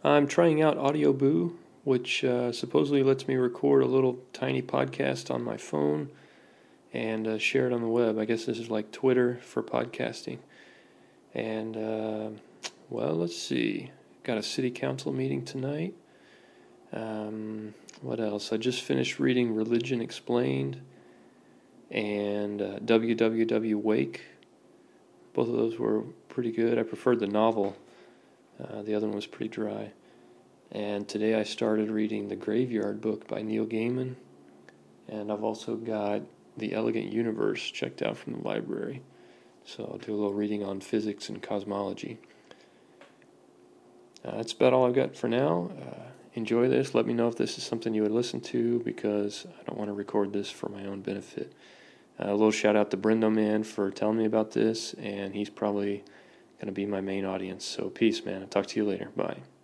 I'm trying out Audio Boo, which supposedly lets me record a little tiny podcast on my phone and share it on the web. I guess this is like Twitter for podcasting. And, well, let's see. Got a city council meeting tonight. What else? I just finished reading Religion Explained and WWW Wake. Both of those were pretty good. I preferred the novel. The other one was pretty dry. And today I started reading The Graveyard Book by Neil Gaiman. And I've also got The Elegant Universe checked out from the library. So I'll do a little reading on physics and cosmology. That's about all I've got for now. Enjoy this. Let me know if this is something you would listen to, because I don't want to record this for my own benefit. A little shout out to Brendo Man for telling me about this, and he's probably going to be my main audience. So peace, man. I'll talk to you later. Bye.